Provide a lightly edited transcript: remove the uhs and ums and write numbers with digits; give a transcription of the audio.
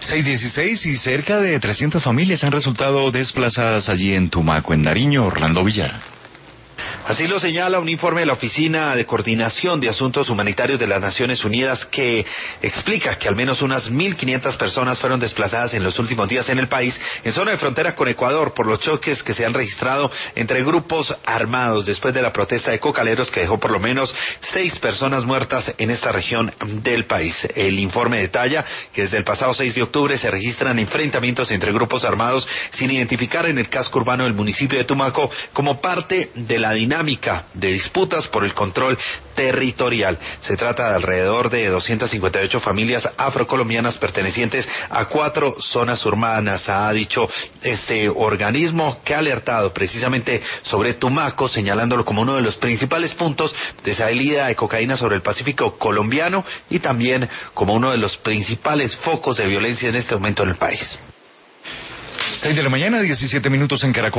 6:16 y cerca de 300 familias han resultado desplazadas allí en Tumaco, en Nariño. Orlando Villar. Así lo señala un informe de la Oficina de Coordinación de Asuntos Humanitarios de las Naciones Unidas que explica que al menos unas 1.500 personas fueron desplazadas en los últimos días en el país, en zona de frontera con Ecuador, por los choques que se han registrado entre grupos armados después de la protesta de cocaleros que dejó por lo menos 6 personas muertas en esta región del país. El informe detalla que desde el pasado 6 de octubre se registran enfrentamientos entre grupos armados sin identificar en el casco urbano del municipio de Tumaco como parte de la dinámica de disputas por el control territorial. Se trata de alrededor de 258 familias afrocolombianas pertenecientes a 4 zonas urbanas, ha dicho este organismo, que ha alertado precisamente sobre Tumaco, señalándolo como uno de los principales puntos de salida de cocaína sobre el Pacífico colombiano y también como uno de los principales focos de violencia en este momento en el país. 6 de la mañana, 17 minutos en Caracol.